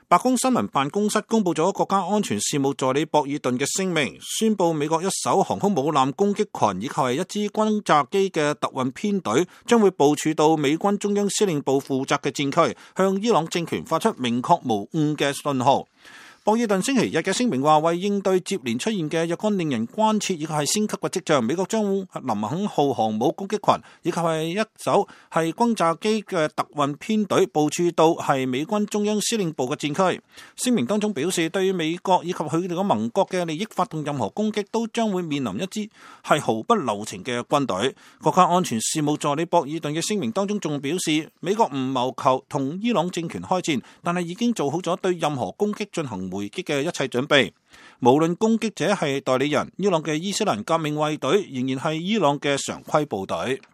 白宮新聞辦公室公布咗國家安全事務助理博爾頓嘅聲明，宣布美國一艘航空母艦攻擊群以及係一支轟炸機嘅特運編隊將會部署到美軍中央司令部負責嘅戰區，向伊朗政權發出明確無誤嘅信號。博爾頓星期日嘅聲明話，為應對接連出現嘅若干令人關切以及係升級嘅跡象，美國將林肯號航母攻擊群以及係一艘係轟炸機嘅特運編隊部署到係美軍中央司令部嘅戰區。聲明當中表示，對於美國以及佢哋嘅盟國嘅利益發動任何攻擊，都將會面臨一支係毫不留情嘅軍隊。國家安全事務助理博爾頓嘅聲明當中仲表示，美國唔謀求同伊朗政權開戰，但係已經做好咗對任何攻擊進行回擊嘅一切準備。無論攻擊者係代理人，伊朗嘅伊斯蘭革命衛隊仍然係伊朗嘅常規部隊。